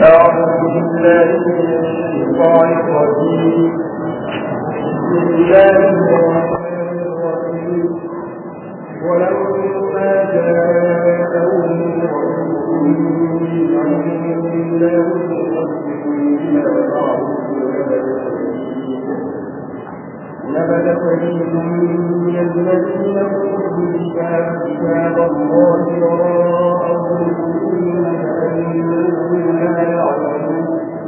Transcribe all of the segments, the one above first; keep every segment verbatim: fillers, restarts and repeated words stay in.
أعوذ بالله من الشيطان الرجيم بسم الله الرحمن الرحيم ولما جاءهم رسول من نبذ فريق من الذين أوتوا الكتاب كتاب الله وراء ظهورهم كأنهم لا يعلمون.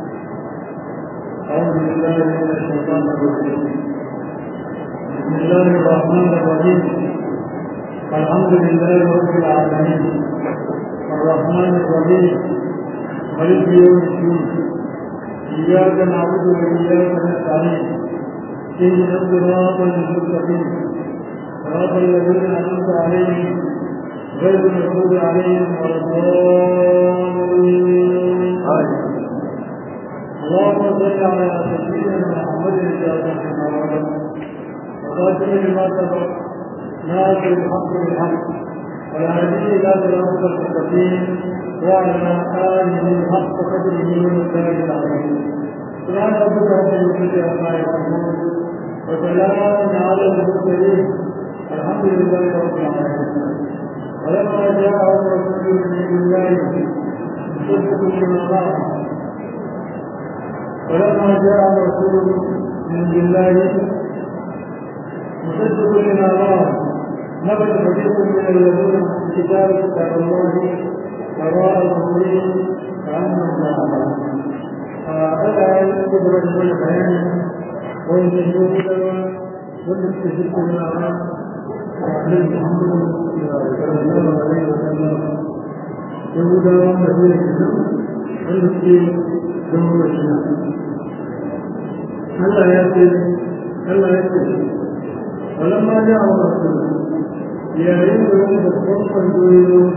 أعوذ بالله من الشيطان الرجيم. بسم الله الرحمن الرحيم. الحمد لله رب العالمين الرحمن الرحيم مالك يوم الدين إياك نعبد وإياك نستعين اهدنا الصراط المستقيم صراط الذين أنعمت عليهم غير المغضوب عليهم ولا الضالين. اللهم صل على سيدنا محمد وخاتم لما سبق ناصر الحق بالحق والهادي إلى صراط المستقيم وعلى آله حق قدره ومقداره العظيم. سبحان ربك رب العزة عما يصفون وسلام على المرسلين الحمد لله رب العالمين. ولما جاءهم رسول من الله مصدق لما معه ولما جاءهم رسول من الله مصدق لما معه نبذ فريق من الذين كتاب كتاب الله وراء ظهورهم كأنهم لا يعلمون. هذا يذكر من البيان ويجوز والمستشرك من العام وعليه محمد صلى الله عليه وسلم يهودا ومسير الكتاب والمسير جمهور الشيعة. ألا يأتي ألا يأتي ولما جاء الرسول يعين لهم بالصدق الجويل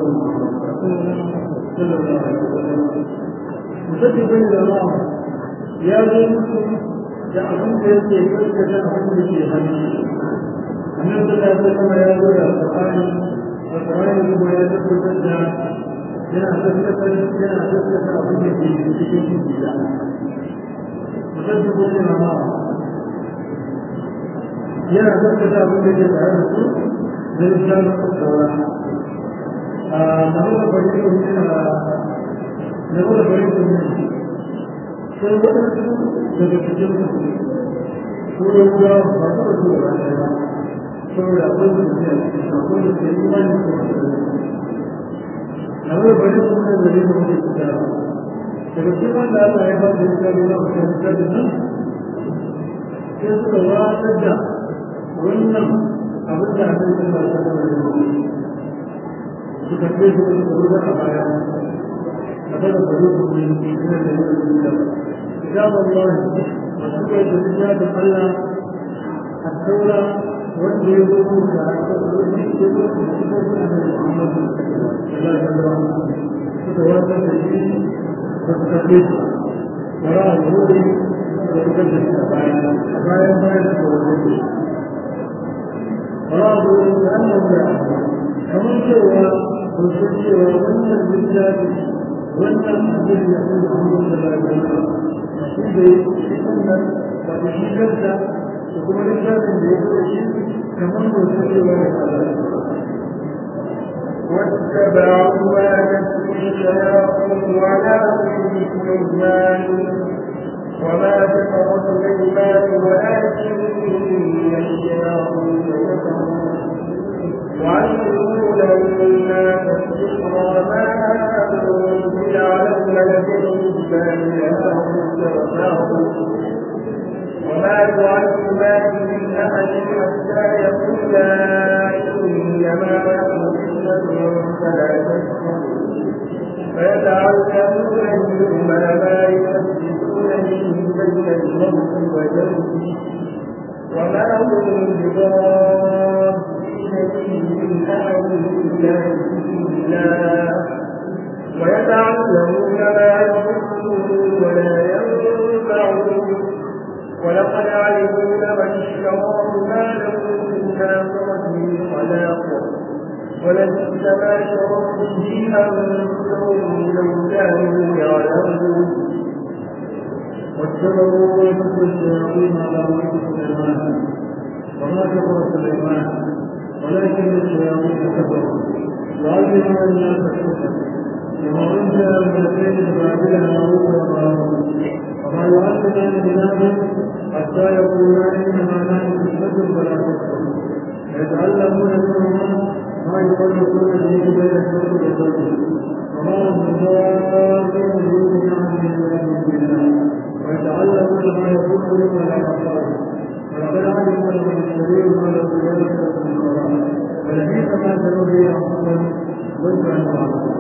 صلى الله عليه وسلم مصدق إلى الله يا مسلم da abin da yake gaskata abin da ke hannu. Annabi sallallahu alaihi wasallam ya zo da Al-Qur'ani, Al-Qur'ani kuma ya tabbatar da yana gaskata yana gaskata abin da ke cikin gida. Musaddiqun lima ma'a yana gaskata abin da ke tare da su da littafin saura. A nahula farikun nahula farikun sai waɗansu daga cikin mutum ko ya guda ba ta wasu da rana ba saboda akwai da ke a cikin akwai da ke yi mani ko da na wani bari su ne da rika mutu kuta ba daga cikin wanda aka haifar da ita ne na kusa da nan sai suka watsar da wannan abin da aka yi ba ta da wani suka ce su da suka a baya a kada bari su ne da da كتاب الله وسكت كتاب الله الدولة والجيوب تتواصل بالدين وتتكلم وراء الظهور وتكلم الأبايا أبايا ما يتكلم وراء الظهور كأنه يعلم فمن سوى وسجل ومن الرجال وأن الذي يقول محمد صلى الله عليه وسلم shi da ba shi kanta da kuma littafin da ya zo shi kamar da su ce wani واتبعوا ما تتلو الشياطين على ملك سليمان وما كفر سليمان ولكن الشياطين كفروا يعلمون الناس السحر وما أنزل على الملكين وما يعلمان من أحد حتى يقولا إنما نحن فتنة فلا تكفر فيتعلمون منهما ما يحدثون به بين المرء وزوجه وما هم بضارين به من أحد إلا بإذن الله ويتعلمون ما يضرهم ولا ينفعهم ولقد علموا لمن اشتراه ما له في الآخرة من خلاق ولبئس ما شروا به أنفسهم لو كانوا يعلمون واتبعوا ما تتلو الشياطين على ملك سليمان وما كفر سليمان ولكن الشياطين كفروا يعلمون الناس السحر وما انزل الملكين ببابل هاروت وماروت وما يعلمان بنابل حتى يقولا انما نحن فتنه فلا تكفر يتعلمون منهما ما يفرقون به بين المرء وزوجه وما هم بضارين به عن الله بالله ويتعلمون ما يضرهم ولا ينفعهم ولقد علموا لمن اشتريه ما له ذلك في القران ولبئس ما شروا به انفسهم ضد انفسهم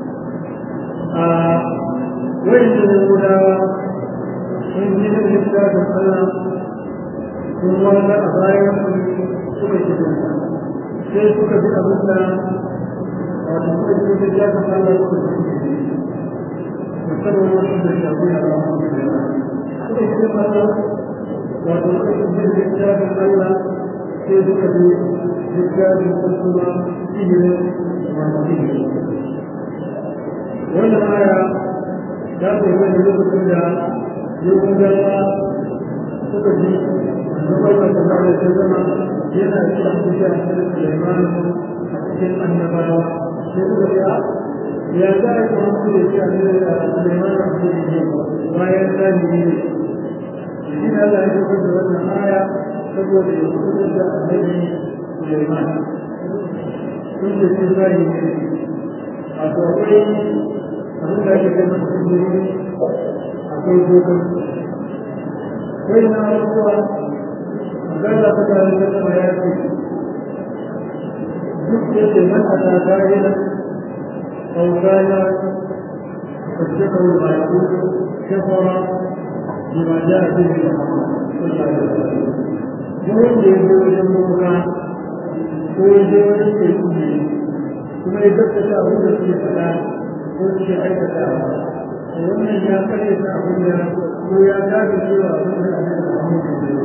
وإن الأولى من جهة الإسلام والسلام ثم لا أخايا suka ci dinsa sai suka bi abin da wato suka ci da ya ka fara suka ci musamman wasu da shafi a ranar da ya suka ci da fara wato suka ci da ya ka fara sai suka bi littafin kuma sihirin masu sihiri wannan aya ta ce wani lokacin da yahudawa suka ji annabar da ta zama ta zama yana cikin kusa da Sulaiman a cikin annabawa sai suka ce ya za a kuma su da shi a Sulaiman a cikin bayan zalimi ne shi ne Allah ya fitar da wannan aya saboda ya kusa da annabi Sulaiman sun ce shi zalimi ne a akwai abin da ake kai masu jiri akwai dogon wai na abubuwa magana ta tare da sama ya ce duk da ke mata ta tare da ƙaukana da ke kawo baki shafara da ba ja a cikin da yawon da ya zo wajen muka ko ya je wajen teku ne kuma ya gaskata abin da suke faɗa ko suke aikata wannan ya kare ta abin da ko ya gaga cewa abin da ake da abin da ya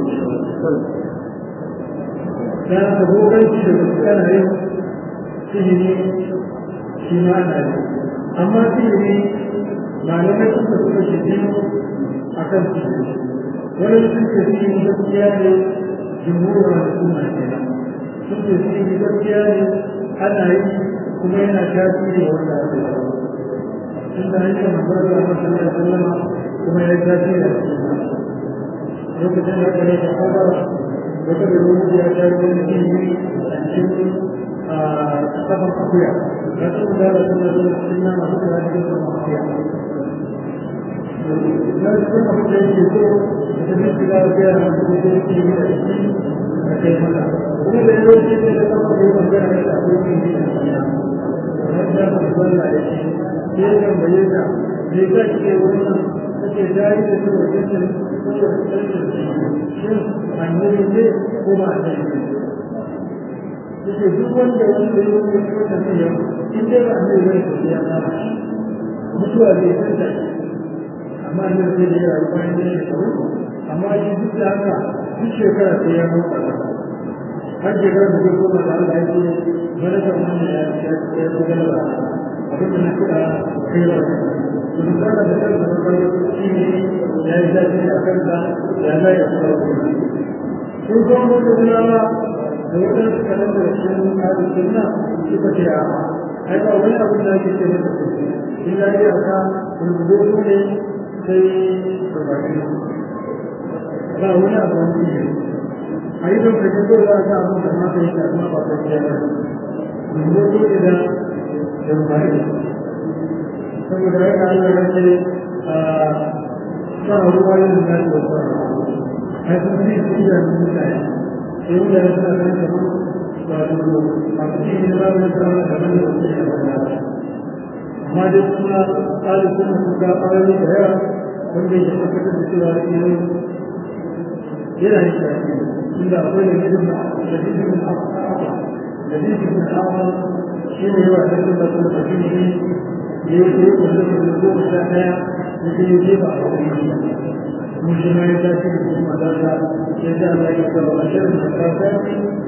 yi ta ta goganci da gaske ana yin sihiri shi ma ana yi amma sihiri malamai suka suka shi biyu a kan sihiri wani sun ce sihiri gaskiya ne jimhurwa da suna kenan sun ce sihiri gaskiya ne ana yi kuma yana tasiri wanda ake yi tunda hanyar masarar da masarar sallama kuma ya tasiri a cikin lokacin da aka rage kaba wata da rubutu ya ta yi da ilimi a cikin kafan akuya ya su da da suna zuwa cikin nama suka ya cikin kafan akuya na cikin abin da yake so da ta nufi da ya da su da yake yi da shi a kai mata kuma da yau shi ne da kafan da ya bambara da akwai yin yi da sanya wani da ta zalla ya ce ke kan bayyana ne za ki ke wannan take dari da su wajen shin annabi ne ko ba annabi ne yake duk wanda wanda ya yi wata tafiya in dai ba annabi ne ko ya fara mutuwa zai tsanta amma ne zai da yawa bayan da ya kawo amma shi duk da haka duk shekara sai ya mutu har shekara da zai koma da Allah ya ce wani da wani ya ya ko galaba abin da na kuɗa kai wa to duk da da kan da shi ne ya yi zafi a kansa ya zai ya kuma sun kuma mutu gudawa da waɗansu kaɗan da cikin harin sunna suka ce a ai ba wani abin da ake ce masa sosai in ya yi aka rubuto su ne sai babaki ba wani abu wani ne a yi don kaje ko za a ga abin da ma ka yi ta kuma ba ta yi yana rubuto ne da babaki saboda haka Allah ya ce sa ruwa yin da ya tsara ai sun yi su da mutane sai wanda ya tsara da su ba su a cikin da ba su da da da su ya fara amma da suna tsari kuma su ga ayoyi da yawa wanda ya tabbatar da cewa ne yana yin shi inda akwai da gidan da gidan da aka da gidan da aka shi ne yawa da da su da shi ne ya yi ko da da goma sha daya da ya je ba a wani مش ما يتأتي بسم الله يجعل لا يكتب أشياء من الكافات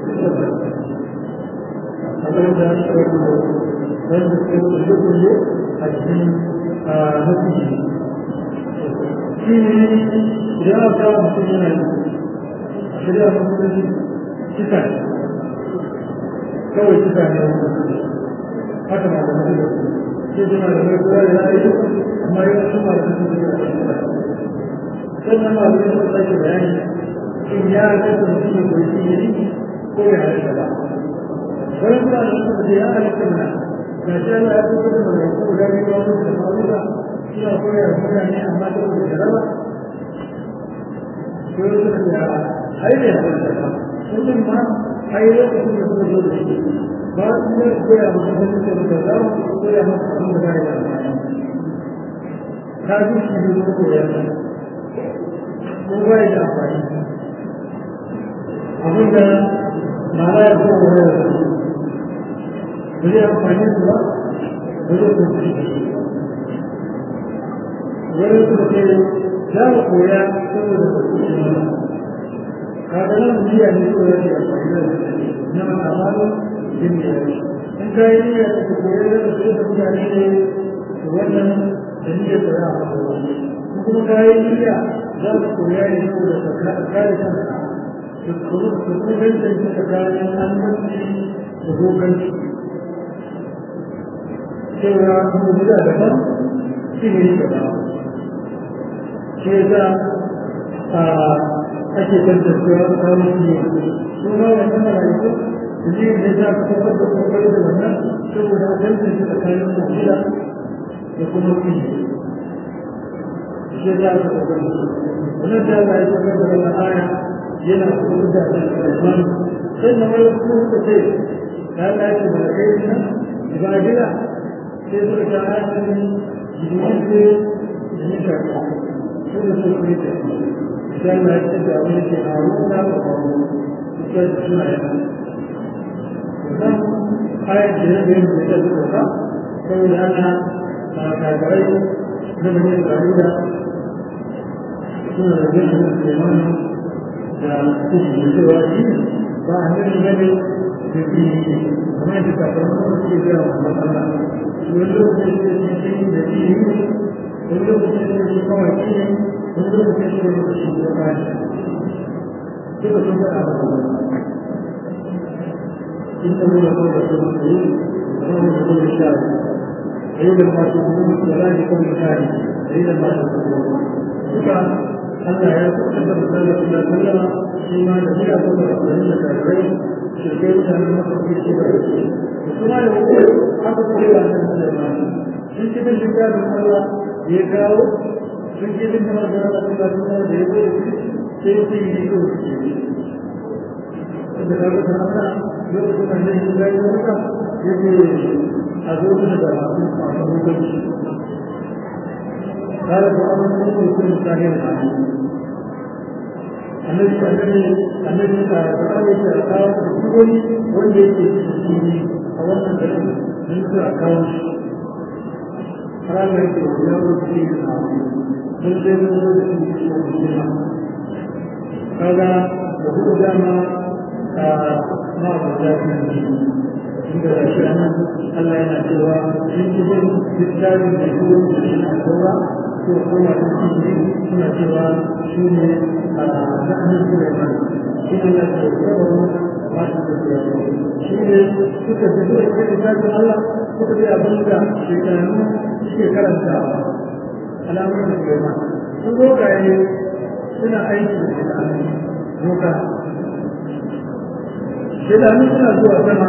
أقول ذلك أقول ذلك الشكر الدين الدين نتيجة shi ne idan aka kawo mutum yana yi a shirya mutum kisa kawai kisa ne haka ma da mutum da su sai suna da mai kowa da ya yi amma yi wasu ma da mutum da ya yi sannan ma da suka sake bayani shin ya halitta mutum ya koyi shi ne ko ya halitta ba wani kuma da suka ce ya halitta mana ga shi Allah ya fito da mai ko da ne ba mutum da ma'amuka suna koyar da mutane amma ta wuce da raba ko suka ce ai da halitta ba kullum ma ai lokacin da suka zo da shi ba su ne koya mutum da suke da za su koya masa abin da ba ya da ta ji shi ne ko koya ko ba ya da amfani abin da ma'ana ya kuma wani da su ba zai amfani su ba ba zai kuma shi wani su da ke za mu koya saboda ba su shi mana kaga nan biya ne ko ya ce amfani da su na ma'amalu jin da ya in ka yi niyya da ka koya da su da mutane ne wannan da niyyar da za a faɗa kuma ka yi niyya za ka koya ne saboda ka kare kanka da kuma gancin shi tsakanin annabci da doganci cewa kuma da daban shi ne gaba shi ya sa ake tantancewa tsakanin ne suna wannan mala'iku da ne da za ka tabbatar da kokari da wannan saboda gancin shi tsakanin mutila da kuma kini shi ya sa ka kokari wannan da Allah ya tabbatar da wannan aya yana kuma da alƙur'ani sai na mai kuma da ce ya dace da kai nan ibadila sai su ta hanyar jikin ne jikin ka ko da su ne ta sai na ce da wani ke haruna da kawo ita da suna yana wannan ayat da ya bayyana da ta zuwa saboda ana kagarai na bane isra'ila suna da gani da taimakon da suke cewa shi ba a nuna gani da ke kamar da kafin kuma suke biya wa matsala wani lokacin da ke cikin da ke yi wani lokacin da ke kawai shi ne wani lokacin da ke cikin da ba shi duka sun faɗa ba ba in ta nuna kawai da su masu yi kamar da kuma sha da yi da masu kuma da lafi kuma kari da yi da masu kuma duka Allah ya kusa da misalin da sallama shi ma da shi a kuma da kuma da kafirai shirkai mutanen masu ke shi da yake kuma da wuce aka kure wa nan da ma sun ci bin shirka da Allah ya kawo sun ci bin kamar da Allah da kuma da ya zai sai su yi ko su ce da kaga ta Allah lokacin da shi da ya muka yake a zo da masu masu hukunci قال فأمر الله يكون ساهر عليه النبي النبي النبي تعالى يتعاون بكل والذي يجي أولا من من أكاونش قال يقول يا رب في العالم من غير وجود في قال وهو جامع ما بذاك عند الأشياء ألا ينأتوا يجب بالتالي يكون من الدورة وقوة الدين هنا سوى شوني نحن سليمان إن الله سيكون ما تتبعون شوني تتبعون كتاب الله تتبع بلغة شيطان شيطان الدعوة على أمر سليمان سنوك يعني سنة أيضا الشيطان نوكا شيطان سنة سوى سنة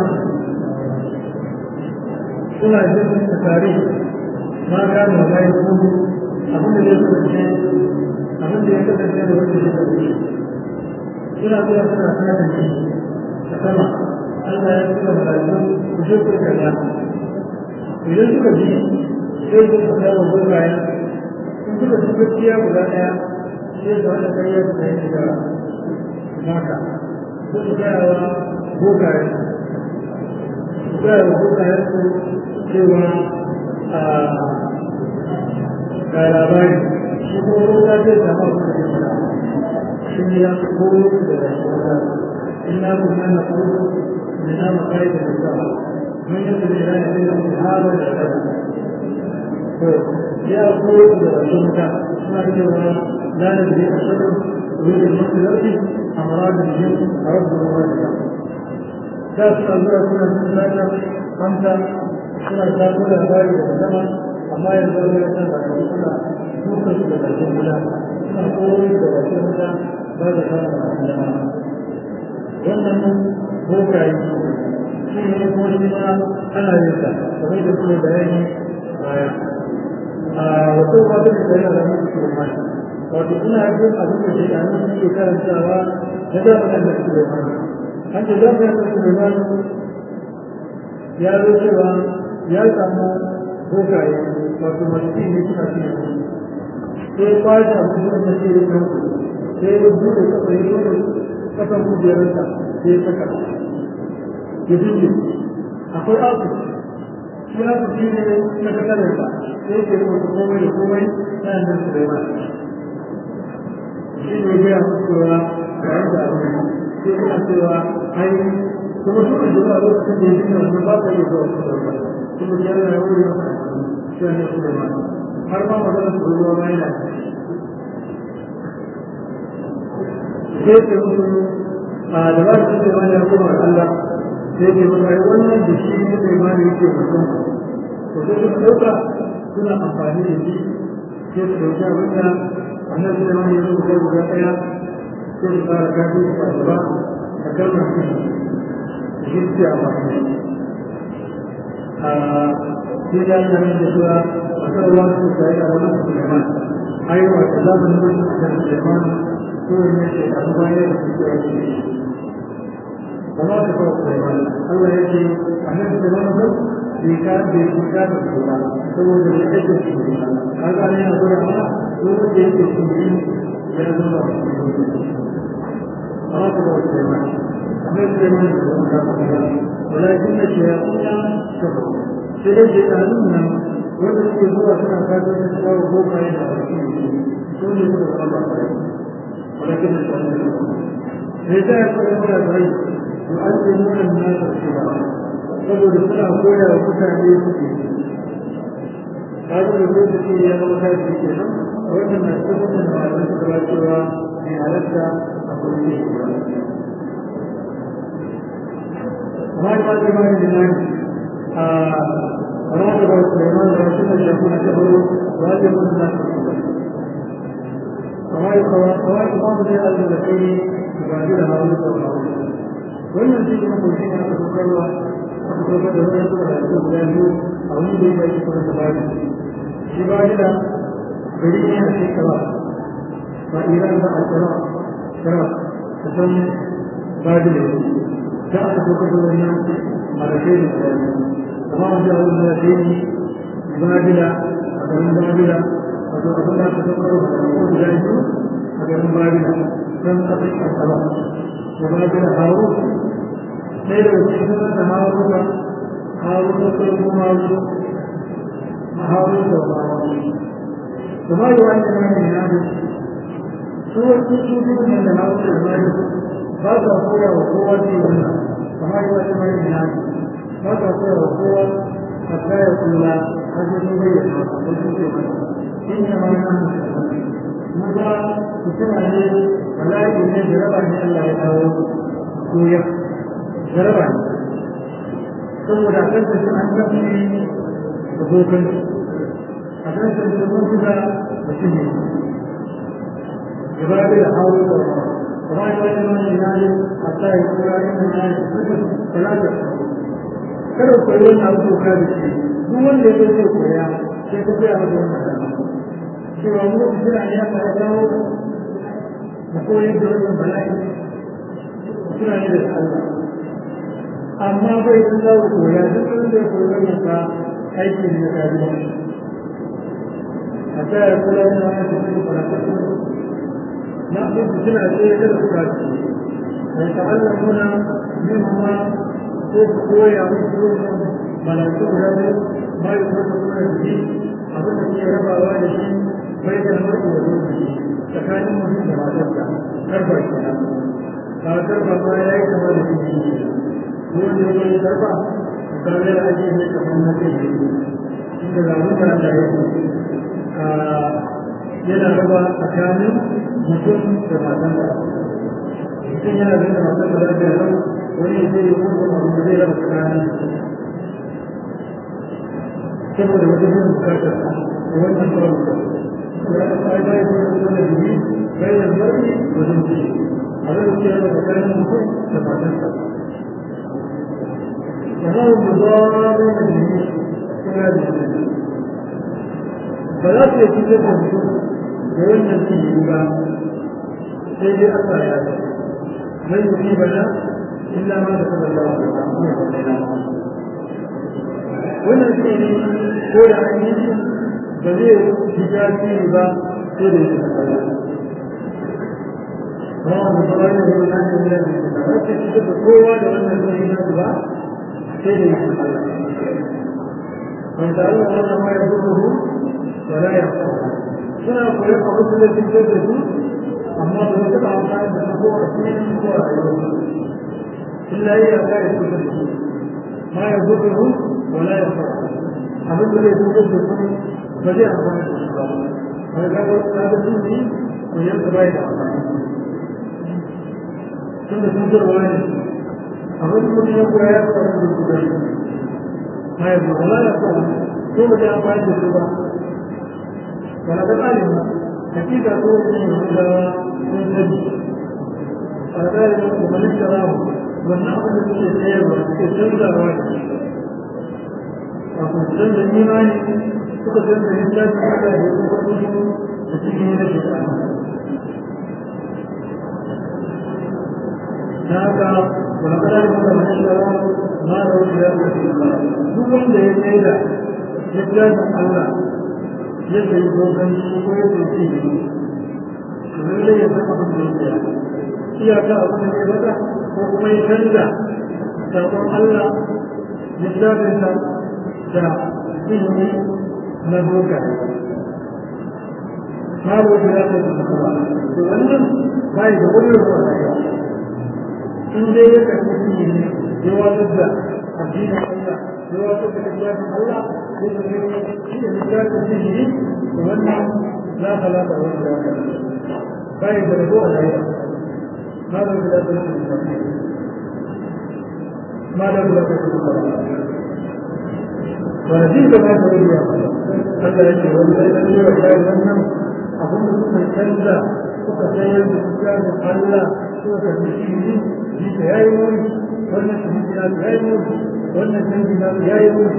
suna jin tsari ma ga ma bai ku abin da ya kasance abin da ya kasance da wanda ya kasance suna zuwa suna tsaya shi a sama Allah ya tsaya da rayuwar ku je ku kalla idan suka ji sai su fada wa gurbaye in suka ji gaskiya guda daya sai su hada kai ya tsaye da maka ko su gaya wa gogaye su gaya wa gogaye su cewa a ga labari shi ko ruwa zai zama kuma da fara shi ne ya fi koro da rayuwa ina kuma na koro da na makai da rayuwa mun yi su da rayuwa da mu hawa da rayuwa to ya koyo da wasu muta suna cewa la da zai a shaɗin wurin masu zarfi a maradin yin a rabu ruwa da ta suna zuwa suna sun zata hamsa suna samu labari da zama amma yanzu wani ya san zaka suna dukkan su da ƙarshen gida suna koyo da wasu muta ba da samun masu dama wannan bokaye shi ne kuma shi ma ana yin sa kamar da kuma bayani baya a wasu wata da yana da mutu ke mata wato ina jin abin da shi nan suke karantawa na zamanin da su bai mana an ce zamanin da su bai mana ya zo cewa ya samu bokaye wato masu ne suna cikin sai kwaje abin da ya ce ya kanku sai ya buɗe kafa ya buɗe kasan kujerarsa sai ya saka ya dinge akwai aku shi aku shi ne na kakararsa sai ke rubuta komai da komai na yanzu su bai ma shi ne gaya musu cewa ga yadda abu ne sai suna cewa ai kuma su ne zuwa lokacin da ya dinga wannan ba ka iya zuwa su bai ma kuma ya yana wuri masa shi ne su bai ma har ma magana su ruwa ma yana sai ke musu a da ba su bai ma ya kuma Allah sai ke maka wannan da shi ne bai ma da yake mutum to sai suka ɗauka suna amfani da shi sai su ɗauki abin da annabi da wani yanzu guda guda ɗaya sai su fara kafi su ba ba a kalmar shi shi su amfani da shi a sai ya yi nan da cewa a kan ruwa su ta yi a wani musulman aiwa ta zamanin wani musulman ko ne ke abu bayan da su ke yi وما تفوق سليمان الله يجي أنه سليمان بس بكان بكان السليمان هو اللي يجد السليمان هذا علينا نقول عنه هو اللي يجد السليمان يا الله وما تفوق سليمان أنه سليمان ولكن الشياطين كفروا سليمان شيطاننا والذي هو سنة كاتب الله هو كائن كل يقول الله ولكن الشياطين كفروا لذا يقول الله يؤذنون الناس الصلاة saboda suna koya wa mutane suke kaji da zai suke ya zama kaji ke nan a wannan na tabbatar da malamin su ba cewa mai halatta a kurce shi ba amma ya ce ma yin nan a ranar da wasu da yaman da wasu da shafi na tabaro ba zai mutu na su ba kawai kawai kuma mu zai alda da kai ba zai da hawa da hawa wannan shi kuma ko shi ne aka kokarwa aka kokar da wani suka da su guda biyu a wani da ya yi kuma da bari shi ba da gari ne a shekara ba iran ba a tsara tsara ta san ba da ne ta aka kokar da wannan malakai da guda biyu amma wanda a wani da ya yi babila a garin babila wato abin da aka kokar da wani guda biyu a garin babila don aka yi kasala وبعدين هاروت ليلة وشيخنا هاروت هاروت وقلب هاروت هاروت وهاروت وما يوعدنا من هذا سورة تشوفون من هاروت وهاروت هذا قوة وقوة ونا وما يوعدنا من هذا هذا قوة وقوة حتى يقول هذا نبيه إنما نحن ماذا تسمع لي ولا يكون جربا لله يتعوض كوية جربا ثم لا تنسى أن تبني حقوقا أتنسى أن تكون كذا وشهي جباب الحاول وما يوجد من ذلك حتى يقول إن الناس ثلاثة kada ku yi wani abu doka da shi duk wanda ya zai koya sai ku koya masa wannan cewa mu suna ne aka dawo mu koyar da wannan bala'i suna ne da Allah amma bai san za ku koya duk wanda ya koyi wannan ka aiki ne na kariya a ta ya kula da wani da kuma farakatu na su suna ce kada ku kaci mai ta'allamuna min ma ko ku koya musu wannan malaiku guda biyu ma yi kuma kuma da shi abin da ke rabawa da shi bai da mutu da ruhi tsakanin mutum da matarsa karfa kenan ba karfa ma ya yi kama da shi ko wanda ya yi karfa ba zai ake ne kamar na kai ne shi inda zamu da Allah ya yana raba tsakanin mutum da matan da mutum yana da matan da lafiya lau wani zai yi kuma abu da zai raba tsakanin saboda wata yin bukatar da wannan tsoron da ya da ƙa'ida ya zai zai da jini bayan zarfi wajen ce a zai ce raba tsakanin mutum da matan da وهو مضار به هذا فلا يتجدد وين فيه بقى سيد الآيات من يصيبنا إلا ما كتب الله لنا وين فيه قول عنه بديع حجاب فيه بقى سيد الآيات رواه البخاري ومسلم من الكتاب وتجد قوة لأن فيه بقى من تعلم أن ما يضره ولا يخطره سنة قريب أقول التي تجده أما بلغة عمال بسبوع اثنين سبوع إلا هي أكاد تجده ما يضره ولا يخطره أبدا الذي تجده فجاء أمام الإسلام هذا سنة ويبقى بعيد عمال سنة تنجر وين أقول لكم يقول يا أخوة ما يقول ولا يقول ثم جاء بعد الصباح ولقد علم أكيد أقول إنه إلى منتج فذلك ومن اشتراه والنعم الذي يسيره يسير واجب وقد سلم الإيمان فقد سلم الإنسان حتى يقول وتجيه لشيطان هذا ولقد علم من اشتراه ما له خلاف في الله duk wanda ya kai da ya gane Allah ya kai dogon ko ya kai ci ne to lalle ya san abin da yake iyaka abin da ya bada ko kuma ya canza sabon Allah ya zabe ta da ilimi na doka ma له خلاف في الله to wannan bai da wani rayuwa in dai ya kai ci ne ya wada da addinin Allah يوافق كتاب الله هي مثال فيه وأنه لا خلاف ولا بايد رجوع العيال ماذا بلا تنسى ماذا بلا تنسى ونزيد ما تريد حتى يشعر الذي يحتاج منهم أظن من كنزة وكثير بكتاب الله وكثير في تيايمون والنسبة إلى تيايمون wannan canji na ya yi mutu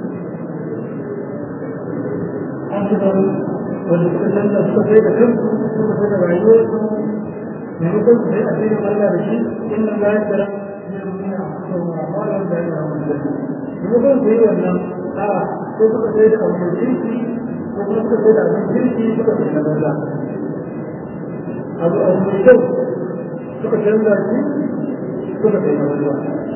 an fi faru wanda suka canza suka sai da kansu suka sai da rayuwarsu maimakon su sai a sai da Allah da shi inda za ya tsara ne duniya a mara da ya yi ramun da maimakon su yi wannan a ko suka sai da abin kirki ko kuma suka sai da abin kirki suka sai da banza abu abu mai kyau suka canza shi suka sai da banza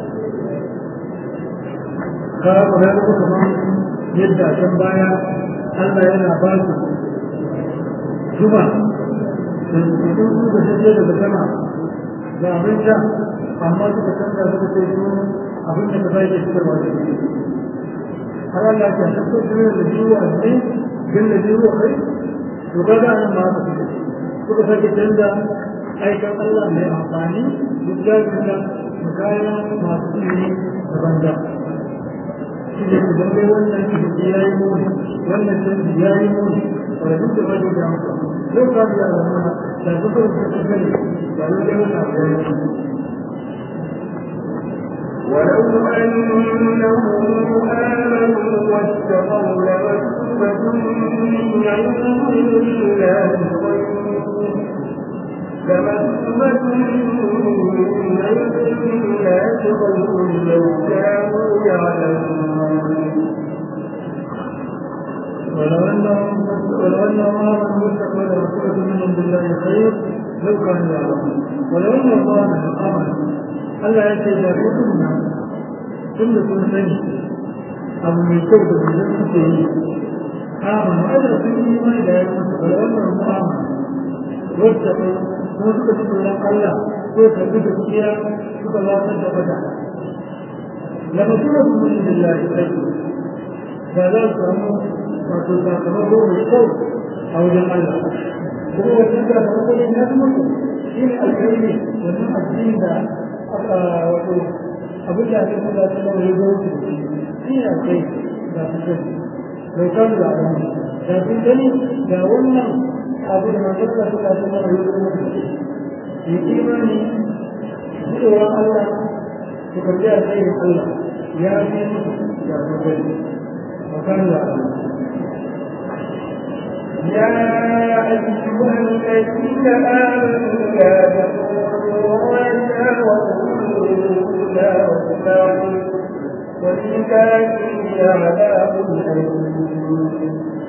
kaya kuma ya kuma yadda can baya Allah yana ba su zuma da cikin su da shi da zakama da abin sha amma suka canza suka ce su abin da ka bai da cikin wata ne har Allah ya shakko su da jiwa ne bin da jiwa kai to kaga nan ma su suka sake canza aikan Allah mai amfani duk da da kayan masu ilimi da banza shi ne idan dai wannan shi ya yi muni wannan canji ya yi muni wadda duk da wajen da muka yau ka biya da mana da suka rufe su gani ba yau dai wata abu ya yi ولو أنهم آمنوا واتقوا لمثوبة من عند الله خير لمثوبة من عند الله خير لو كانوا يعلمون ولو أنهم ولو أنهم آمنوا واتقوا لمثوبة من عند الله خير لو كانوا يعلمون ولو أنهم آمنوا Allah ya ce da rukun nan tun da sun sani abu mai kyau da mai suke yi amanu ana sun yi mai da ya mutu da wannan mu'amma wacce ko kuma suka ci tsoron Allah ko karbi da kiya suka lafar da fada la mutuwa kuma shi billahi sai ba za su samu wato sakamako mai kyau a wajen Allah kuma wajen sakamako ne na kuma shi ne alkhairi wannan addini da aka wato abin da ake kuma ta nan ya zo su shi ne alkhairi da su sani bai samu da abin da sun sani ga wannan abu da masu da suka ta nan ya zo su yi imani tsoron Allah su karbi alkhairin Allah ya fi da su sani وكان يا أيها الذين آمنوا لا تقولوا رانا وقولوا واسمعوا وللكافرين عذاب أليم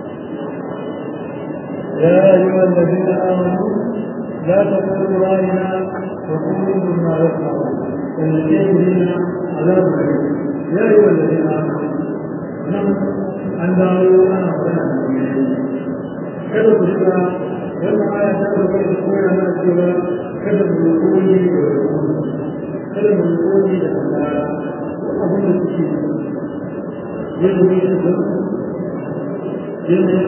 يا أيها الذين آمنوا لا تقولوا رانا وقولوا مما يسمعون وللكافرين عذاب أليم يا أيها الذين آمنوا an dawo ana magana kada ku shiga wannan aya ta da kai da koyar mana cewa kada mu koyi kada mu koyi da Allah abin da kuke yin ne da yin ne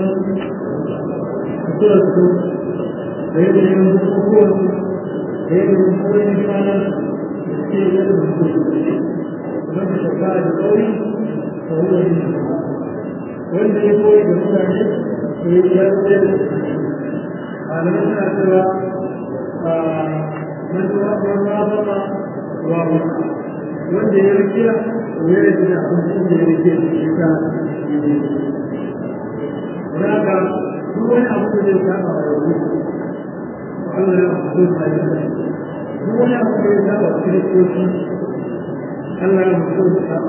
da ku da yin ne da ku ko da yin ne da koyi da kana ke da ku wannan shaka da koyi wanda ya koyi da mutane da ya yi yarda malamai suna cewa man zuwa ruwa zama wa wanda ya rike ya rike da abincin da ya rike da shi ta yi ka duk wani abu da zai kama a yau Allah ya fito da ya duk wani abu da ya kama a kiristoci Allah ya fito da ya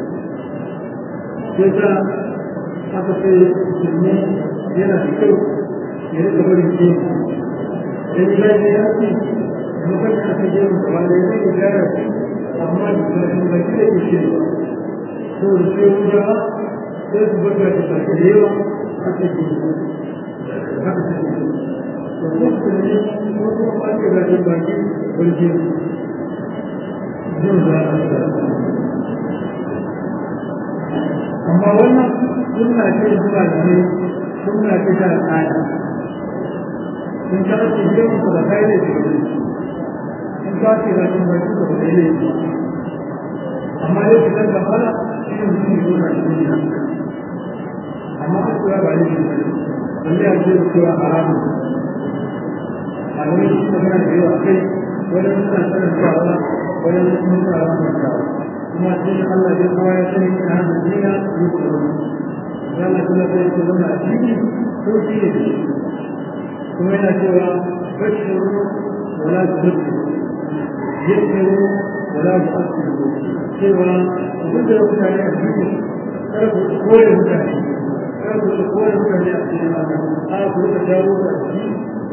yasa aka ce musulmi yana da kyau ya rika barin ke don ya yi ya ce mutum da aka je musu ba da ya zai gyara shi amma da ƙarfin baki da ke shi so da sai wujawa sai su baka da baki da yawa aka ke haka ta ce da musulmi ko kuma ba ke da baki wani ke zai za a amma wannan suna ce zuwa ne suna ce da al'ada sun ta ce yin su da kai da ke sun ta ce da sun bai su da kai da ke amma yau fitar da fara shi ne mutum yi zuwa shi ne amma a kuwa ba ne shi ne wanda ya ce cewa haramun a wani shi magana da yawa kai wani suna sanin cewa wani suna ramun da kuma cikin Allah ya kowa ya sani a hannun dina yi tsoro yana kuma sai ya zama a ciki ko shi ne kuma yana cewa bashiru wala su zuci yasiru wala su asiru cewa duk da mutane a ciki kar ku koya mutane kar ku koya mutane a cikin Allah a ku rika jawo da shi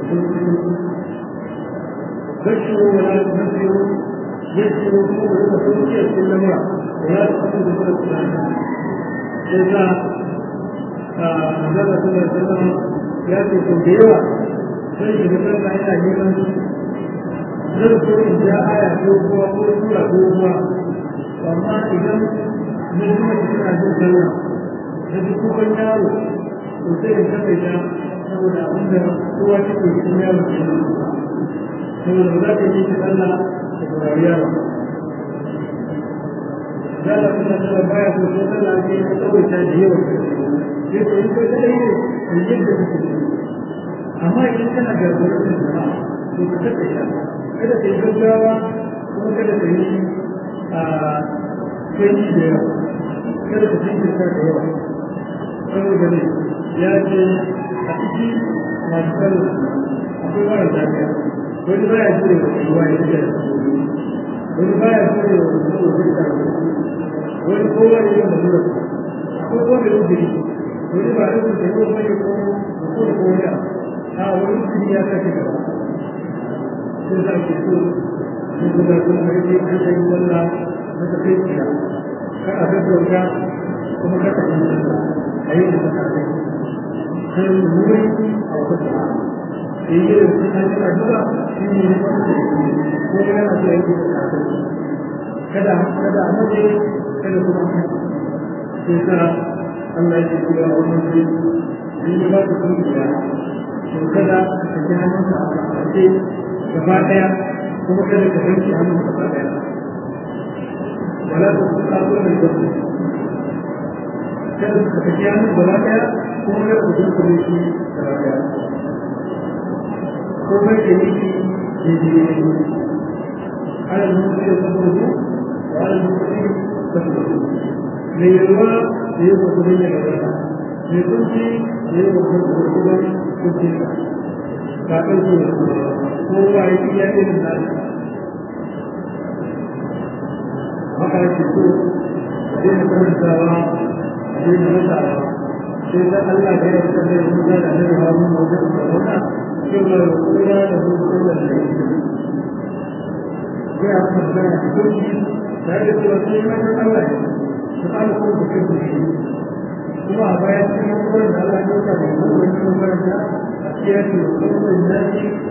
bashiru wala su asiru يذكر فوق التوجيه في النمرة ولا تقصد من القرآن إذا نزل صلى الله عليه وسلم يأتي في الديوة فإذا ذكرنا إلى جيبا نذكر إن جاء آية فوق وقول سورة فوق وما إذا نجمة سنة جنة نذكر النار وسير سبيتا نقول أبدا هو تكون في النار نقول ذاك يجي تتلى saurariyarwa za a kuma tsara baya ko sai tsalla ne ya tsawaita da yawan sai ko in kai kadai ne mai yadda kake amma idan kana da gwamnatin jama'a to ka tattaita kada ka yi gaggawa kuma kada ka yi a kai da yawa kada ka jinkirta da yawa saboda ne ya ce a ciki masu sallah akwai mara lafiya wani baya jure wa ruwa ya ce wani baya jure wa ruwa ya ce wani kowa ne yin mazura akwai wani rubiri wani ba da kuka yi wani ko ko ko ya a wani rubiri ya kace gaba sai za ki so sun guda sun mai ce an sai wallah mata kai kiya ka a gaggauta kuma ka tafi a yi da ta kai sai wuri a wata yi da su an yi addu'a shi ne ne ba su yi ko yana so yake da kafin kada kada a mace kada kuma sai sa Allah ya ce a wannan wuri in ya ba ka dukiya to kada ka ji hannunka a kafafe gaba ɗaya kuma kada ka wanke hannun gaba ɗaya wala ta su ƙaso mai gwamnati kada ka ji hannun gaba ɗaya kuma kada ka dunkule shi gaba ɗaya ko mai da yake ne da yake على المنكر تطلبه وعلى المنكر تطلبه ليروا ليروا كلية كذا ليكونشي ليروا كلية كذا كأنه هو عيدية الناس هذا الشيء دين كل سوا دين مسألة شيء الله غير سبيل المجال الذي هو موجود هنا كل الأولى له كل شيء جاء من بين كل شيء فهذا الوسيله من الله سبحانه وتعالى كل شيء هو بيان يقول الله يقول من بين أشياء وكل الناس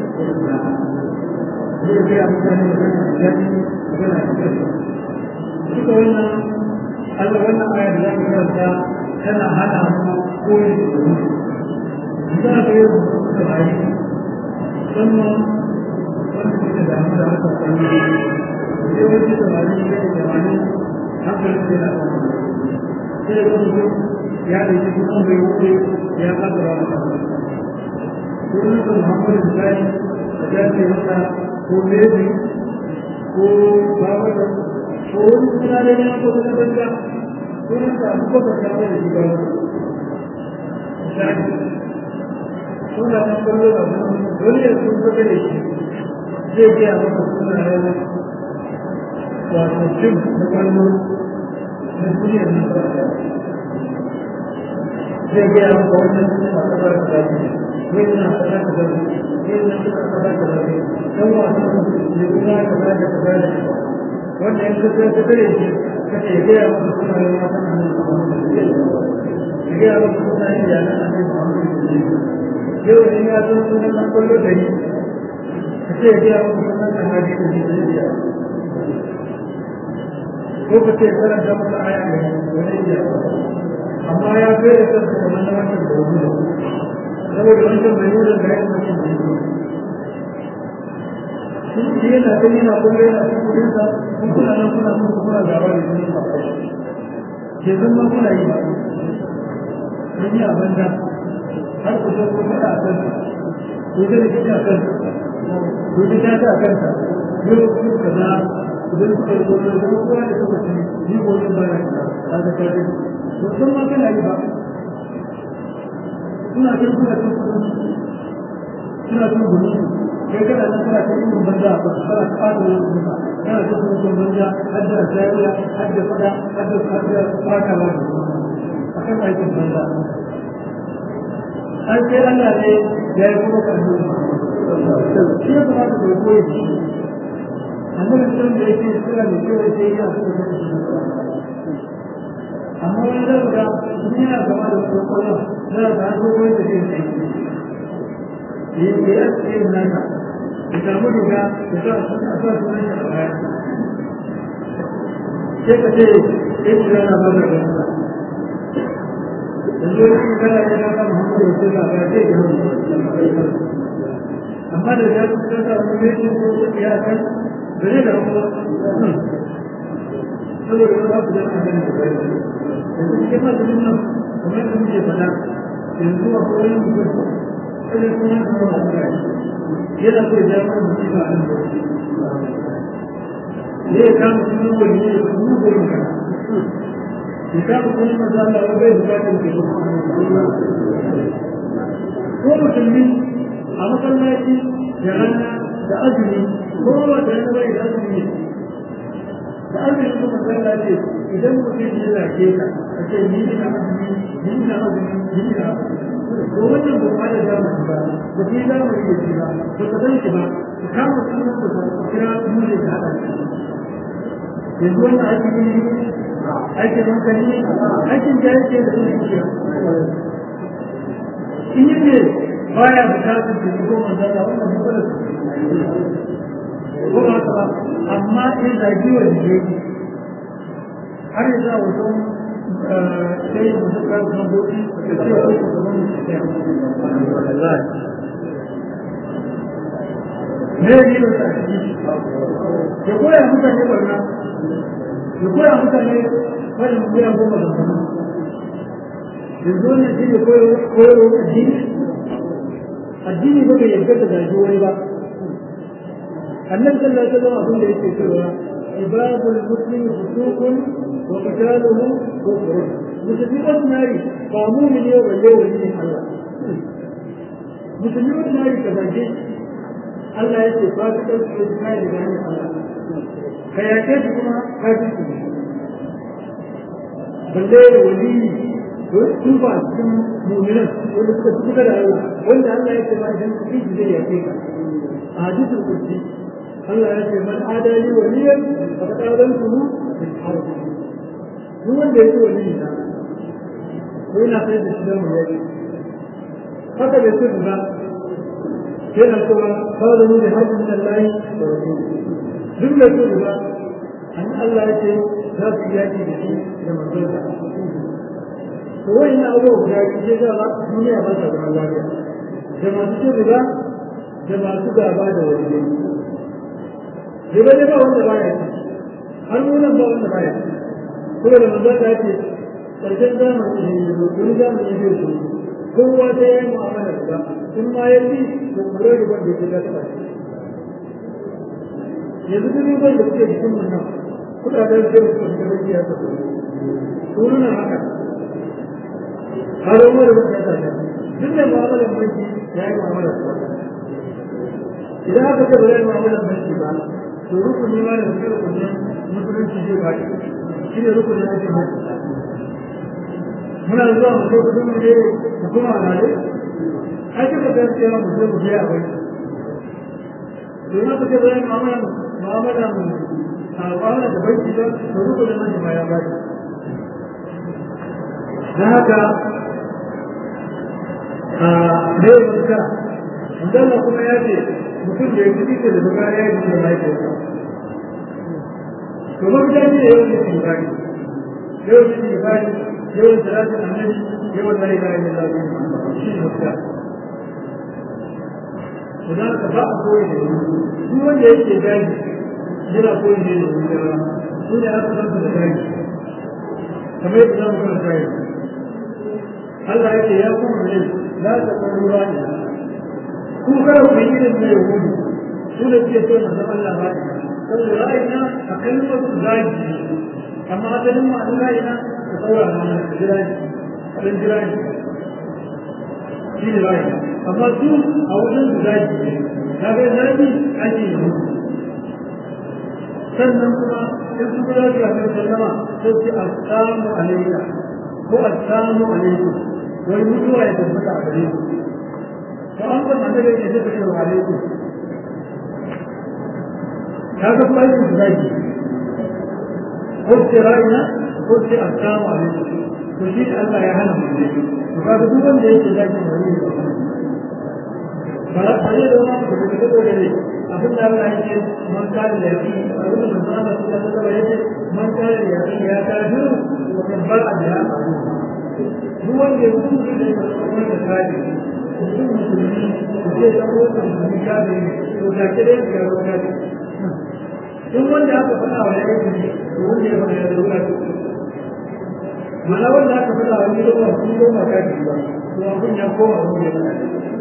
هي جاء من بين الناس وبين الناس يقولنا الله وانا آية الله يقول أنا هذا كل إذا غير مستوعب ثم wanda suka damu da haka sami yawanci samari ne da samari hankalin sai na samu sai da kuma ya da shi kuma bai wuce ya kaddara wa kasa sunan sa muhammadu misali da ta ce masa ko lezi ko babata ko wani suna da yana ko suna banda sunan sa abubakar ta mai da shi babu misali suna kan kwallo da wani ya sun kwallo da shi zai gaya maka sunayen wato cin na kwallo na duniyar nan ba da zai gaya maka wannan suna kasar da zafi wani na kasar da zafi wani na kasar da zafi don wasan da kuma kasar da kasar da wanda in kasar da kare shi kace ya gaya maka sunayen matan nan da kuma da zai ya gaya maka sunayen yanar nan da kuma da zai yau da ya zo sunan nan kwallo da yi kace ya mu sunan da hadi da jiya ko kace kana da mata aya ne wani ya amma ya fere ta kuma nan wannan da wani saboda wannan bai nuna da yayin mutum ne shi yana da yana kullu yana cikin sa kuma nan kuna mun kuma gaba da shi ba ke san ma kuna yi ba ni a banda har ku zo ku fada a kan ku da kike a kan Duk ta ta kanta, yau su kaza, idan suka yi gobe da kowa da suka ci, yi gobe bayan ta ta kare. Mutum ma kana yi ba. Suna cin suna cin suna cin gudu. Kai kana nan kana cin yin banza ba, kana fara yin gudu. Kana cin mutum banza, hadda jariya, hadda fada, hadda hadda fata wani. Akan aikin banza. An ce Allah ne ya yi kuma karfi. shi ya kamata da koyi shi annabi sun da yake sura da cewa sai ya so amma wani da ga yana gaba da kokoro da ba ko koyi da shi ne yi ya ce naka da mu duka da ta sun asa sunan shi a baya sai ka ce sai kira na ba da kanka dan yau kana da ka Muhammadu sallallahu alaihi wasallam amma da ya kusa da wani ko ya kan bare da kuma saboda ba ku da kan da bai yanzu ke ma dinin nan kamar da muke fada yanzu a koyon mutum sai kuma kuma da yana so ya mu mutum ba an da ne ka mutum ko ne mu ko ne ka ku kuma da Allah bai da kan ke ko mutum a masallaci da rana da azumi kowa da yana bai da azumi da azumi kuma masallaci idan mutum ya zake ka a ce ni ina azumi ni ina azumi ni ina azumi ko wannan ba da dama ba ba sai da mu yi shi ba ba ka san shi ba ka kama sunan ka kira mu ne da hada yanzu wannan aiki ne aikin hankali ne aikin da yake da zuciya in yi baya bukatar da ko manzo da wannan dole ko ba amma in da jiwa ne har yanzu wato sai mu suka gambobi da cewa sai ku zama mutum ne ne da ta ciki ya koya mutane barna ya koya mutane wani mutum goma da kuma yanzu wannan shi ne koyarwa addini addini ba bai yarda da gaji wani ba annabi sallallahu alaihi wasallam abin da yake cewa ibadul muslimi fusuqun wa qitaluhu kufrun musulmi ordinary ba mu'mini ba balle wani Allah musulmi ordinary ka baje Allah ya ce ba ka dauke kai da gani Allah kai ya ce kuma ka ji balle wani ko tuba cikin mu'minan wanda suka tuba da Allah wanda Allah ya ce ba idan kiji zai yake ka a hadisul qudsi Allah ya ce man adali waliyan faqad adantuhu bil harb duk wanda yake waliyi na ko yana sai da shi da mu yayi haka bai ce ba yana cewa qala li harbin min Allah wa rasulihi duk da ce ba an Allah ya ce za su yaki da shi da manzon to wani abu da ke da duniya ba ta da lafiya da masu ce riba da masu gaba da wani riba ne ba wanda baya ci har nunan ba wanda baya ci kuma da manzo ta ce karshen zamani ne wani zamani ne shi kowa sai ya yi mu'amala da in ma ya ci to kure da wanda ke da ta yanzu duk riban da suke cikin wannan kudaden da su da riya ta su nuna haka har wani da ta ta duk da mu'amalar banki ya yi mu'amala da idan aka ce ba ya yi mu'amalar banki ba to rukuni ma da suke rukunin musulunci zai ba shi ne rukunin ake hajji muna zuwa mu kai kudin mu ne mu kuma a nare ake ka kai cewa mu zai mu biya bai domin aka ce ba ya yi mu'amala mu'amala mu a mu'amala da banki ba to rukunin hajji ma ya ba shi don haka a ne wanda wanda kuma ya ce mutum da ya fi da daga ya yi da mahaifiyarsa to ba mutane da yawan mutum bari yawan mutum bari yawan salatin annabi yawan la ilaha illallah shi ne mutta to da ka ba a koyi da duk wanda yake gani yana koyi ne da wanda su ne aka san da gani kamar yadda zamu fara kai Allah yake ya kuma ne la ta qulu ra'ina ku kada ku yi irin na yahudu su da suke so na zama Allah ba saboda ra'ayina a kalmar su zagi amma asalin ma Allah ra'ayina ka saura na mana jiraji ɗan jiraji shi ne ra'ayi amma su a wajen su zagi ta ga zagi ake yahudu sannan kuma in su kula da kafin sallama sai ce assalamu alaika ko assalamu alaikum wani mutuwa ya tabbata a gare ku فأنظر أن الذي يتبعه عليكم هذا قائد الزواج قلت رأينا قلت أسلام عليكم تشير أن لا يعلم عليكم وقال دوبا ليس ذاك الولي فلا تجد وما تقول لي أقول الله يجب من كان اليقين أقول من كان اليقين من كان اليقين يا كافر ومن باع بها هو الذي يقول لي من الكافر mutum musulmi zai zama wata musulmi kafin to da ke dai ga wata ne in wanda aka faɗa wa yayin ne to wanda ya faɗa da wata mana wanda aka faɗa wa ni da ba su da ba kafin ba to abun ya koma wani ya faɗa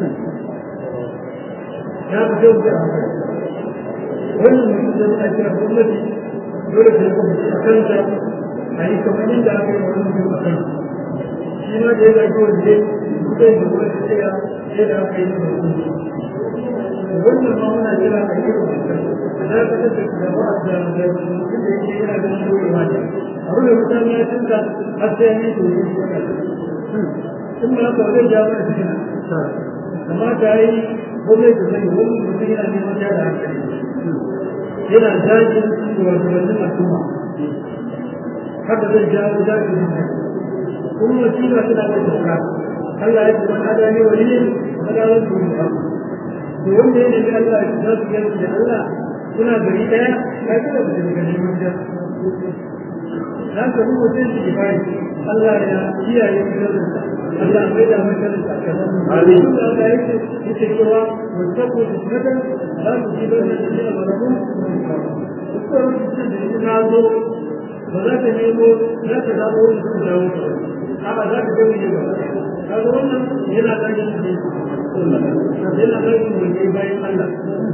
ya ku da wuce haka wannan mutum da ake kira gwamnati dole ta yi gwamnati a kanta a yi kamar yadda aka yi wani mutum a kan shi ma da ya zaki wanda zai da wani tsaya sai da aka yi da mutum wannan ma muna jira a yi da za ka tattata da ba da da mutum da yake yana da shi wani wani a rufe mutane ya cinta har sai ya yi da wani in ma ka zai ja mana cikin amma ta yi gwamnati da zai wani mutum yana neman ja da hankali yana jajin shugabannin al'umma haka zai ja da jajin kuma wasila tana da doka Allah ya ce man adani waliyin madalar duniya to wanda ya nemi Allah ya za su gani da Allah suna gari daya ya kada su daga neman ja na ka ruwa zai shi bai Allah ya kiyaye sirrin Allah mai da mai sirrin tsakanin amin Allah ya yi yake cewa mutaqu fitnatan la tusibanna alladhina zalamu ko cikin da na zo ba za ka nemo za ka zaɓo wani su dawo a za ka gami ne ba kaga wannan yana ɗakin ne yana ɗakin ne bayan Allah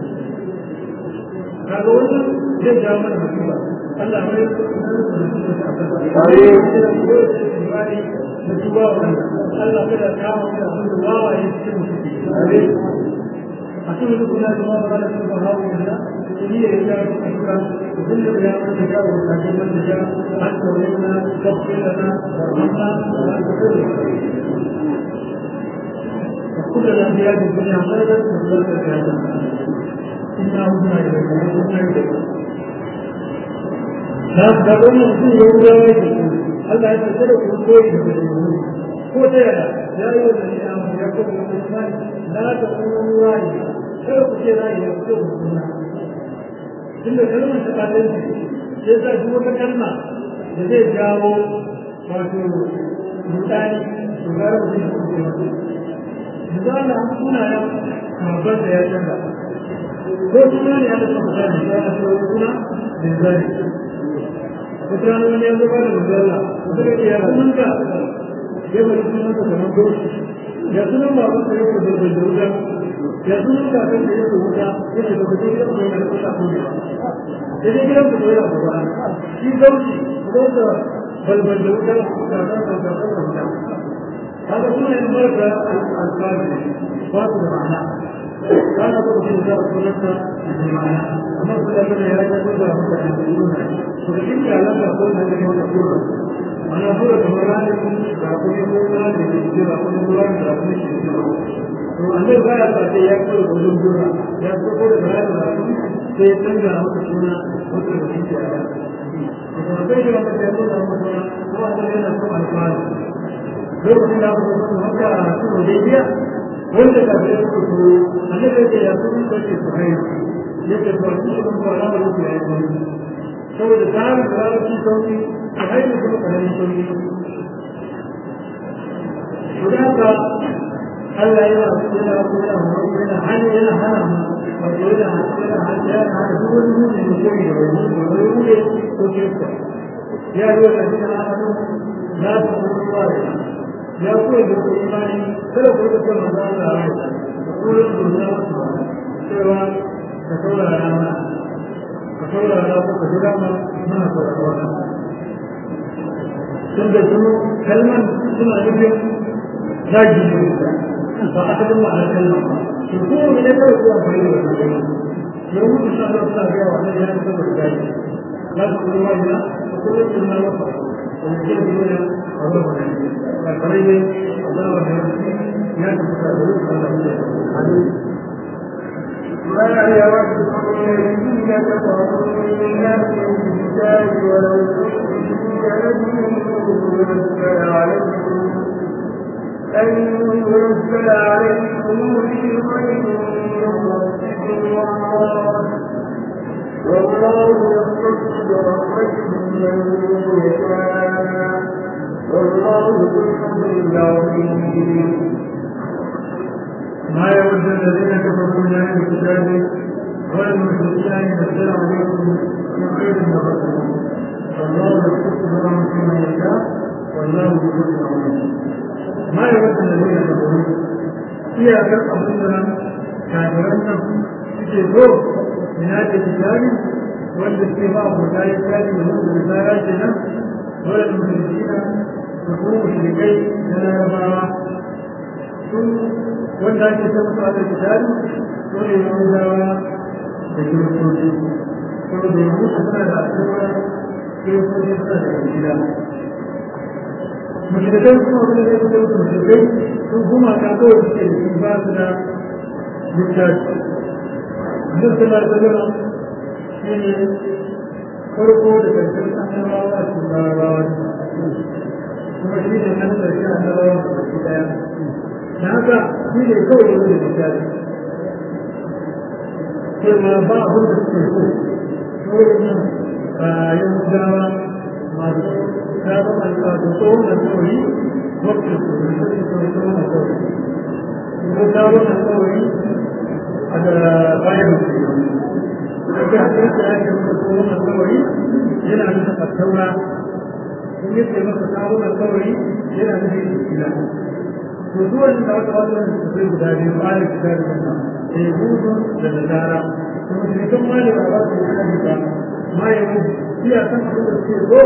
kaga wannan zai jawo mana musiba Allah mai Allah kada kawo da abin da wawaye cikin musulmi a cikin duk da kuma ba da su ba hawo da shi ya yi da kuka kun da ya mun da wa da mun da ya har ko ne na kafirana amma da kullu kullu da ya ji dunya mai da kullu da ya ji inna hu ma ya yi da da wannan shi ya yi Allah ya tsare ku koyi da ko da ya yi da ya mun ya ko da لا تكونوا راجعا كيف تجي راجعا كيف تكون إلا كلمة تقاتل جزا جوة كلمة جزا جاو فاتو متاني سغارو في الكتاب جزا لا أمكنا يا مربط يا جنة كوتنا يا سبحانه جزا سوكنا جزا كتنا من يزوال جزا وذلك يا سنك كيف يكون كمان دوش ya sunan ba su yi da da wuta ya sunan ka kan da yake wuta yake da kudi da kuma da kusa ko ne sai dai gidan ku da ba shi dauki ko da balbal da wuta da da da da wuta haka kuma in barka al-alqabi ba su da ma'ana kana ko shi da sunan ka da ma'ana amma ko da ya rage ko da mutane da yuna to da kin ya Allah ko da ne ko da ana fura da marani da kuma gona da ke da kuma gona da kuma shi to annabi ba ya ta ya ko da gona ya ko da marani da kuma sai tanga maka suna wata da shi ya to da bai da maka da ko da kuma ko da yana so alfani lokacin da aka so haka su da biya wanda ka ga ko to annabi da ya so ko ce su hai yake to shi ko ba na da ya yi saboda tsarin da ya ci sauki a haifar da ƙarfin sauki wadanda Allah yana yana kuma yana hana yana hana wato yana hana hana yana hana duk wani nuni da shiri da wani da wani wuri ko kirista ya zo da shi na hannu na su kuma ya koyi da kuma imani kada ku rika manzo Allah ya da kullum da Allah cewa ka saurara mana ka saurara ko ka jira mana mana saurara sun da su kalman suna nufin zagi ne ba a kadin ma'anar kalman ba su ko ne kawai kuwa bai da wani gani yau mutu sa da suna gaya wa nan yana saboda zagi za su kuma wani na ko da su na masa wani ke da duniya a wani wani ba kare ne a zama da ya ta fita da wani kallon da hannu ما يود الذين كفروا من أهل الكتاب ولو ينزل عليكم أن ينزل عليكم في خير من ربكم والله والله يختص برحمته من يشاء والله ذو الفضل العظيم ما يود الذين كفروا من أهل الكتاب والمشركين أن ينزل عليكم من خير من ربكم والله يختص برحمته من يشاء والله ذو الفضل العظيم ما يود الذين كفروا هي أمرنا كافرنا في الروح من هذا الكتاب والاستماع ولا يكاد يهود رسالاتنا ولا المشركين تقوم لكي ينال wanda ake tabbata da kitabi dole ne mun dawa da kiristoci saboda yanzu suna da asuwa kiristoci suna da gida mashirikai kuma wani da ya fito da mashirikai sun kuma ka kawai suke da sun ba su da littafi duk suna da gama shi ne farko da karshen annabawa a cikin larabawa kuma shi ne kan karshen annabawa a cikin daya da haka shi ne kawai da wani misali sai ma ba abin da suke so kawai nan a yan gawa masu sabon alƙawari tsohon alƙawari wakil tsohon alƙawari ko sabon alƙawari a da bayan da ke hakan da ya ke masa tsohon alƙawari yana nuna fattaura kun yi sai masa sabon alƙawari yana nuna ila to zuwan da wata wata wani tafai guda biyu ba da guda da wannan da ya hudu da nasara kuma shi kan ma da ba su yi kan ba ma ya hudu iya san abin da suke zo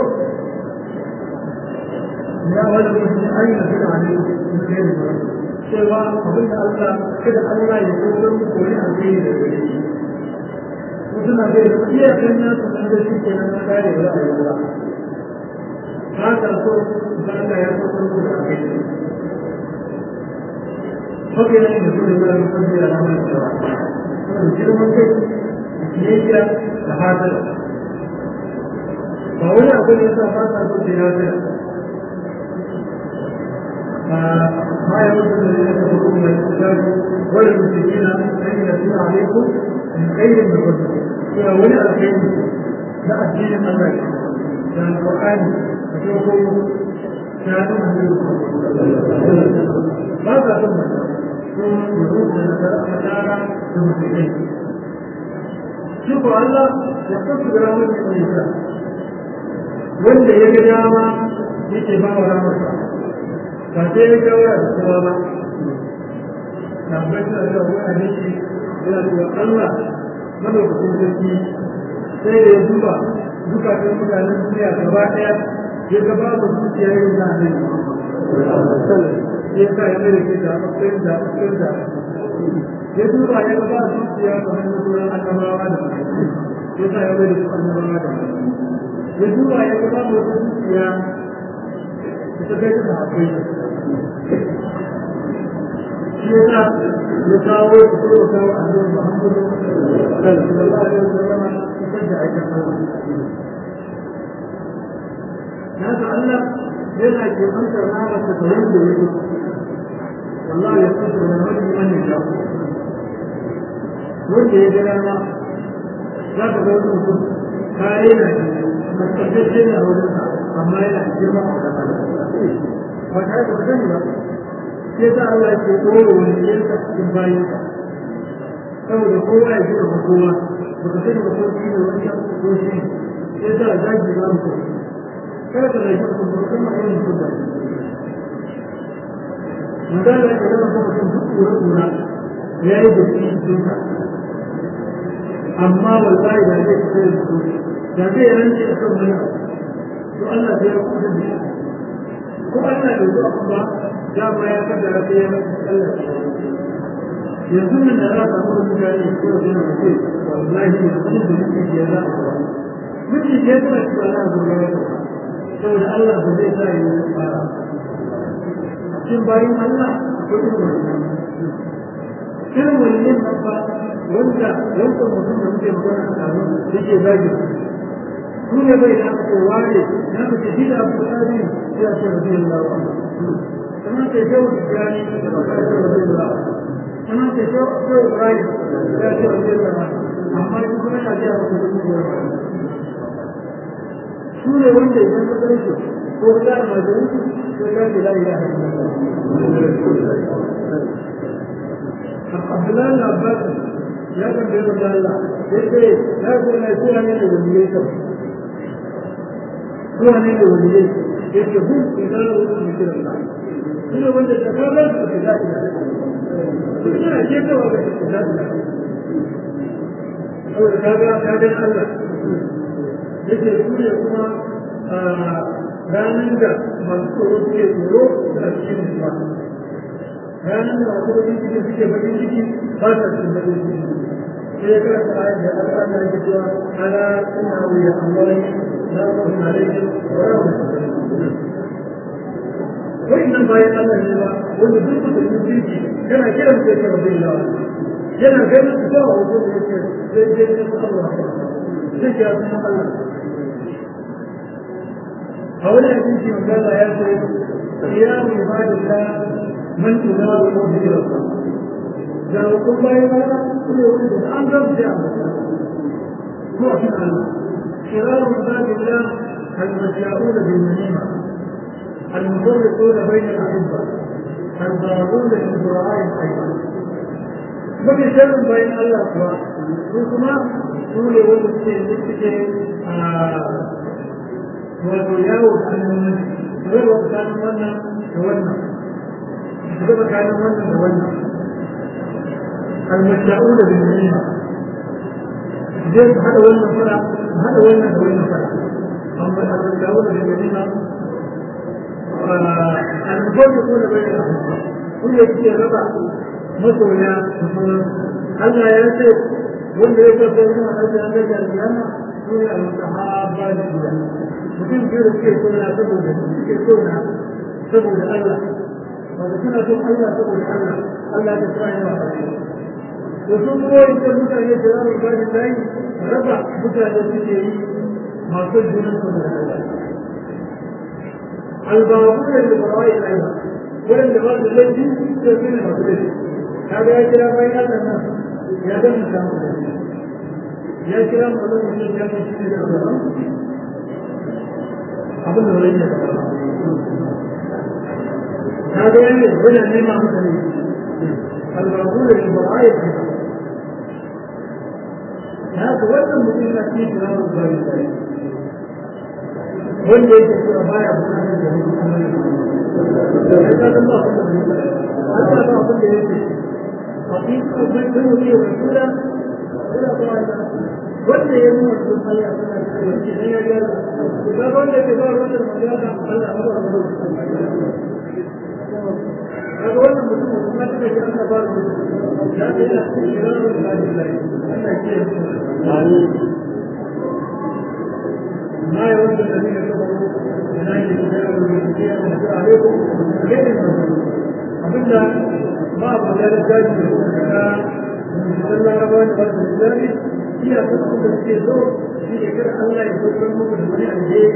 ya wani mutum ya ayyana su da hannu su ke da ba cewa abin da Allah kada Allah ya so don mu koyi alheri da gare shi mutum na bai da iya kan nasu sun da shi ke nan na kare da rayuwa ba ka so ba ka ya so don mu da alheri haka yana da su da zai kwanci da ramar cewa suna girman kai biyayya da hasada ba wani abu ne sa fata so ce hasada ما يود الذين كفروا من الكتاب والمشركين ان يتلو عليكم من خير من ربكم فاولى الخير لا الدين الله كان القران فتوقوا كانوا ماذا ثم ثم يروح لنتارى المسلمين شوفوا الله يختص برحمه من يشاء wanda ya ga dama yake ba wa ramarsa ba sai ya gawa da kowa ba tabbata da wani hadisi yana cewa Allah madaukakin sarki sai da ya duba zukatan mutanen duniya gaba ɗaya ya gaba da zuciya yin da ne ya sa ya mai ke da matsayin da matsayin da ya duba ya gaba da zuciya kamar na sauran annabawa da ya sa ya mai da su annabawa da ya duba ya gaba da wata zuciya ita kai ta haƙuri shi yasa ya kawo su ko kawo annabi Muhammadu sallallahu alaihi wasallam ita da ake kawo ya ta Allah yana ke amsa rahama ta tare da yake wallahi ya tsaya da wani wani da wanda ya gana ma za ka ga wani mutum kare na ne tabbace ne a wurin amma yana girma a kasa ba tare da sani ba sai ta Allah ke koyo wani yanka cikin bayanka saboda kowa ya jira ba kowa ba ka sani ba ko shi ne wani ko shi sai ta zagi ba mu kada ka zagi ku ba kuma yin ku da magana da kana kuma kan duk kura kura yayi da shi cikin ka amma wallahi da zai kai su da zai rance akan wani to Allah zai ya kuɗa da shi ko Allah da zuwa kuma dama ya kaddara sai ya masa Allah yanzu nan da za ka samu mutane ko da yana ce wallahi yanzu da muke ya za a ba mutum ya taba shi ba za a zuwa ya saboda Allah ba zai sa yi fara shin bayan Allah ko irin wannan irin wannan nan ba wanda wanda mutum da muke magana a taro yake zagi su ne bai da aka ware na ka ce shi da abu da ya ce rabbi Allah كما تجاوز الثاني رضي الله كما تجاوز إبراهيم رضي الله أما يكون الأجيال سورة وانجا إذا تدرسوا وقال ما درسوا وقال لا إله إلا الله عبد الله العباس يا كان بيقول الله يقول لا يقول لا يقول أنا وليك هو أنا وليك يقول إذا لو مثل الله suna wanda ta kawo su da zaɓi da su suna ce kawo da su zaɓi da saboda kaga kagan Allah yake su ne kuma ranar da masu tsoro suke tsoro suna cikin mutuwa ranar da masu bakin ciki suke bakin ciki ba sa cikin bakin ciki sai ya karanta ayat da Allah na yake cewa ala ina wuya Allah na mutum alaihi wa rahmatullahi وإنما بايع الله جل وعلا المسلمين كان كلا مذكر رضي الله كان كان تساوى وجود زي زي الله زي الله أولا يجي من قال يا سيد قيام عباد الله من تناول به الله جاءوا كل بايع الله كل يوم أنظر جاء هو في الله شرار عباد الله المشاؤون بالنميمة المفرقون بين الأحبة الضارون للبراء أيضا mafi sharrin bayan Allah kuwa su kuma su ne wanda suke suke wato yawo tsakanin raba tsakanin wannan da wannan raba tsakanin wannan da wannan almasha'u da binnima zai su haɗa wannan fara haɗa wannan da wannan fara amma almasha'u da binnima almasha'u da bayan su ne suke raba masoya da sauran Allah ya ce wanda ya kafa yin hajji an gaji alƙiyama su ne al-sahaba da gida mutum biyu da suke sona saboda suke sona saboda Allah wanda suna son Allah saboda Allah Allah ta tsaya yawa a cikin da sun kuma yin da mutane da za mu gaji ta yi raba mutane suke yi masu junan saboda Allah albabu da libarai aiwa waɗanda ba su laifi sai su ne masu laifi kaga ya kira bayan Allah nan ya ga mu samu da ya kira mu da mutum ya ce shi da Allah abin da wani ya faɗa kaga ya ne wani ne ma mutane al-maqul al-bara'i ya ga wannan mutum na cikin kira mu da shi wanda yake cewa baya bukatar da mutum ne ya ga Allah Allah ba abin da yake حقيقة من هو رسولا إلى طائفة ولا يموت بالحياة هي قال إذا قال لك إذا رجل مجاز فلا هو الرسول هذا هو المسلم ما تبي أن تبارك لا إله إلا الله الله أنا كيف ما يود الذين كفروا من أجل الكتاب والمسيح ونزل عليكم غير المسلم أبدا بعض الرجال يقولون صلى الله عليه وسلم هي تدخل في الزور هي كده الله يقول لهم من عليه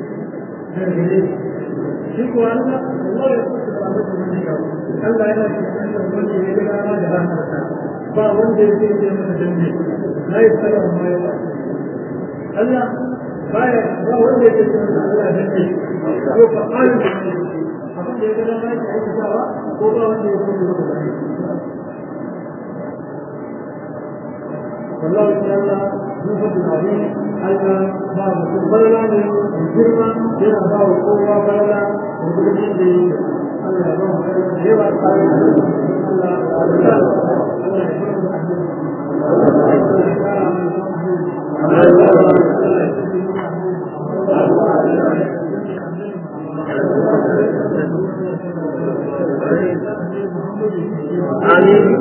شكوا الله الله يقول من يشاء الله لا يستطيع من يجعل ما جهنم فوند يجي متجمد لا يستطيع ما يفعل الله بايع فوند يجي الله جميل هو فقال abin da ya gada ma yake aikatawa ko ba wanda ya kuma zuwa da والله تعالى نفذ العظيم أن بعض البلدة الجرمة جرى بعض القوة بلدة وبلدين دي الله يرحمه جرى القائد الله الله الله آمين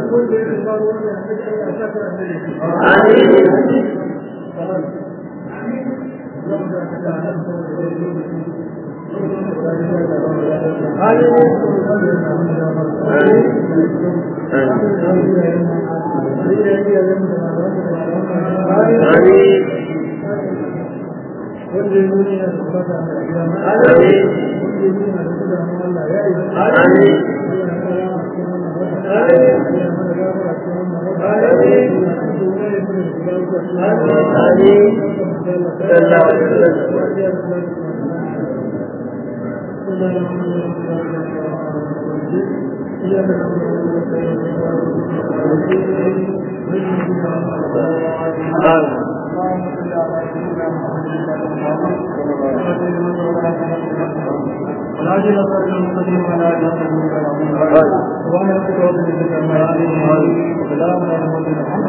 والعاجل صلى المستقيم على جهة المستقيم وما يكتب وسلم على وسلام على